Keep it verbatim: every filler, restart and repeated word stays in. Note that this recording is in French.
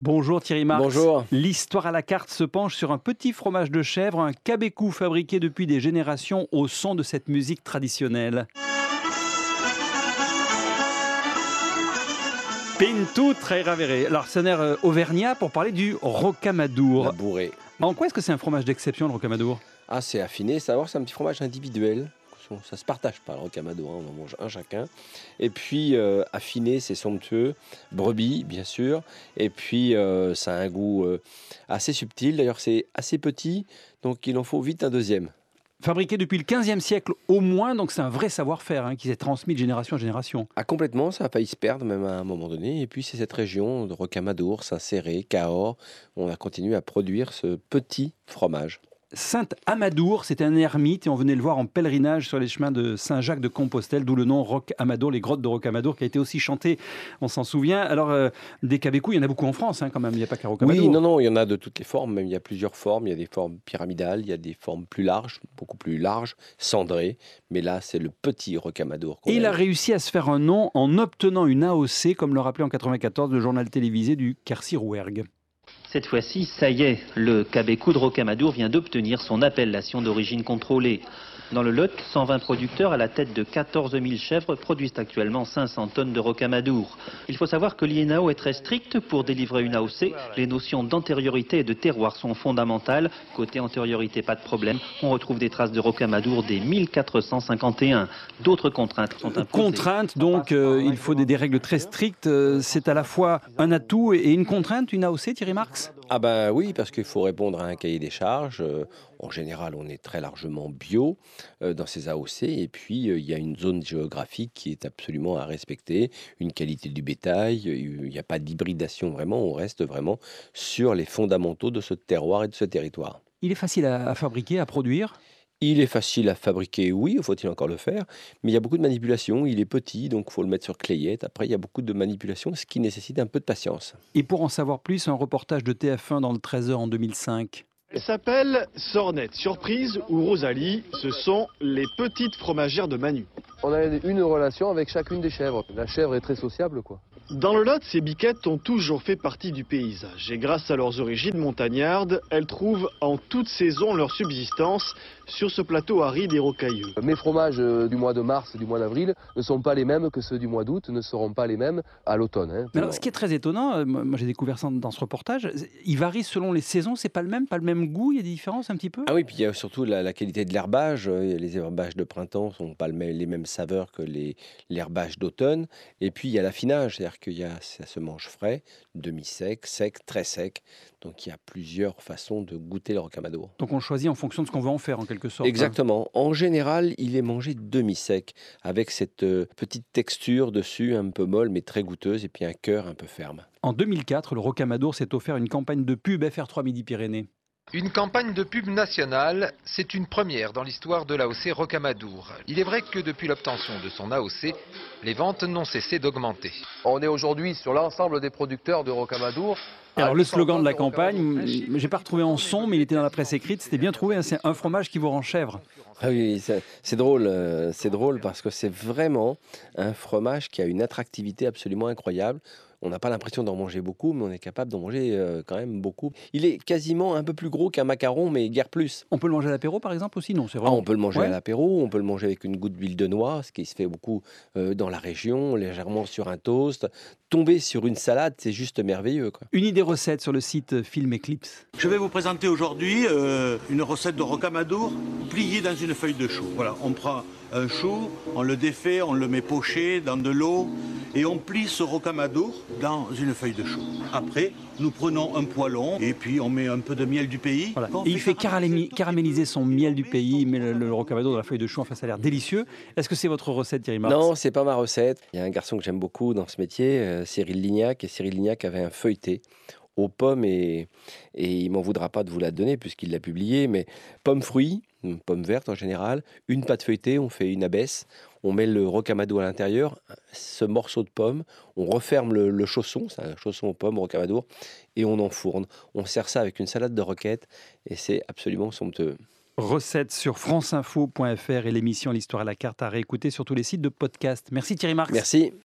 Bonjour Thierry Marx. Bonjour. L'histoire à la carte se penche sur un petit fromage de chèvre, un cabecou fabriqué depuis des générations au son de cette musique traditionnelle. Pintu Trairavere, l'arsenaire auvergnat pour parler du rocamadour. La bourrée. En quoi est-ce que c'est un fromage d'exception, le rocamadour? Ah, c'est affiné. Savoir, c'est un petit fromage individuel. Ça se partage pas, le rocamadour, hein, on en mange un chacun. Et puis, euh, affiné, c'est somptueux. Brebis, bien sûr. Et puis, euh, ça a un goût euh, assez subtil. D'ailleurs, c'est assez petit, donc il en faut vite un deuxième. Fabriqué depuis le quinzième siècle au moins, donc c'est un vrai savoir-faire hein, qui s'est transmis de génération en génération. Ah, complètement, ça a failli se perdre même à un moment donné. Et puis, c'est cette région de Rocamadour, Saint-Céré, Cahors, où on a continué à produire ce petit fromage. Saint-Amadour, c'était un ermite et on venait le voir en pèlerinage sur les chemins de Saint-Jacques-de-Compostelle, d'où le nom Rocamadour, les grottes de Rocamadour, qui a été aussi chanté, on s'en souvient. Alors, euh, des cabecous, il y en a beaucoup en France hein, quand même, il n'y a pas qu'à Rocamadour. Oui, non, non, il y en a de toutes les formes, même il y a plusieurs formes, il y a des formes pyramidales, il y a des formes plus larges, beaucoup plus larges, cendrées, mais là, c'est le petit Rocamadour. Et il a réussi à se faire un nom en obtenant une A O C, comme le rappelait en quatre-vingt-quatorze le journal télévisé du Quercy-Rouergue. Cette fois-ci, ça y est, le cabecou de Rocamadour vient d'obtenir son appellation d'origine contrôlée. Dans le Lot, cent vingt producteurs à la tête de quatorze mille chèvres produisent actuellement cinq cents tonnes de Rocamadour. Il faut savoir que l'I N A O est très stricte pour délivrer une A O C. Les notions d'antériorité et de terroir sont fondamentales. Côté antériorité, pas de problème. On retrouve des traces de Rocamadour dès mille quatre cent cinquante et un. D'autres contraintes sont imposées. Contraintes, donc, euh, il faut des, des règles très strictes. Euh, c'est à la fois un atout et une contrainte, une A O C, Thierry Marx? Ah ben oui, parce qu'il faut répondre à un cahier des charges. Euh, en général, on est très largement bio euh, dans ces A O C. Et puis, euh, il y a une zone géographique qui est absolument à respecter, une qualité du bétail. Il n'y a pas d'hybridation vraiment. On reste vraiment sur les fondamentaux de ce terroir et de ce territoire. Il est facile à, à fabriquer, à produire? Il est facile à fabriquer, oui, faut-il encore le faire, mais il y a beaucoup de manipulations, il est petit, donc il faut le mettre sur clayette. Après, il y a beaucoup de manipulations, ce qui nécessite un peu de patience. Et pour en savoir plus, un reportage de T F un dans le treize heures en deux mille cinq. Elle s'appelle Sornette, Surprise ou Rosalie. Ce sont les petites fromagères de Manu. On a une relation avec chacune des chèvres. La chèvre est très sociable, quoi. Dans le Lot, ces biquettes ont toujours fait partie du paysage. Et grâce à leurs origines montagnardes, elles trouvent en toute saison leur subsistance sur ce plateau aride et rocailleux. Mes fromages du mois de mars et du mois d'avril ne sont pas les mêmes que ceux du mois d'août, ne seront pas les mêmes à l'automne. Hein. Mais alors, ce qui est très étonnant, moi j'ai découvert ça dans ce reportage, il varie selon les saisons, c'est pas le même, pas le même goût, il y a des différences un petit peu? Ah oui, puis il y a surtout la, la qualité de l'herbage. Les herbages de printemps sont pas le même, les mêmes saveurs que les l'herbage d'automne. Et puis il y a l'affinage, c'est-à-dire qu'il y a, ça se mange frais, demi-sec, sec, très sec. Donc il y a plusieurs façons de goûter le rocamadour. Donc on choisit en fonction de ce qu'on veut en faire en quelque sorte. Exactement. En général, il est mangé demi-sec, avec cette euh, petite texture dessus, un peu molle, mais très goûteuse, et puis un cœur un peu ferme. En deux mille quatre, le Rocamadour s'est offert une campagne de pub F R trois Midi-Pyrénées. Une campagne de pub nationale, c'est une première dans l'histoire de l'A O C Rocamadour. Il est vrai que depuis l'obtention de son A O C, les ventes n'ont cessé d'augmenter. On est aujourd'hui sur l'ensemble des producteurs de Rocamadour. Alors le slogan de la campagne, j'ai pas retrouvé en son, mais il était dans la presse écrite, c'était bien trouvé, hein, c'est un fromage qui vous rend chèvre. Ah oui, c'est, c'est drôle, euh, c'est drôle parce que c'est vraiment un fromage qui a une attractivité absolument incroyable. On n'a pas l'impression d'en manger beaucoup, mais on est capable d'en manger euh, quand même beaucoup. Il est quasiment un peu plus gros qu'un macaron, mais guère plus. On peut le manger à l'apéro par exemple aussi? Non, c'est Ah, vraiment... on peut le manger Ouais. à l'apéro, on peut le manger avec une goutte d'huile de noix, ce qui se fait beaucoup euh, dans la région, légèrement sur un toast. Tomber sur une salade, c'est juste merveilleux, quoi. Une idée recette sur le site Film Eclipse. Je vais vous présenter aujourd'hui euh, une recette de rocamadour pliée dans une feuille de chou. Voilà, on prend un chou, on le défait, on le met poché dans de l'eau et on plie ce rocamadour dans une feuille de chou. Après, nous prenons un poêlon et puis on met un peu de miel du pays. Voilà. Et il fait caraméli- caraméliser son miel du pays, il met le, le Rocamadour dans la feuille de chou, enfin ça a l'air délicieux. Est-ce que c'est votre recette, Thierry Marx? Non, c'est pas ma recette. Il y a un garçon que j'aime beaucoup dans ce métier, euh, Cyril Lignac, et Cyril Lignac avait un feuilleté aux pommes et, et il m'en voudra pas de vous la donner puisqu'il l'a publié, mais pommes fruits, pommes vertes en général, une pâte feuilletée, on fait une abaisse, on met le rocamadour à l'intérieur, ce morceau de pomme, on referme le, le chausson, c'est un chausson aux pommes, rocamadour, et on enfourne. On sert ça avec une salade de roquette et c'est absolument somptueux. Recette sur franceinfo point f r et l'émission L'Histoire à la carte à réécouter sur tous les sites de podcast. Merci Thierry Marx. Merci.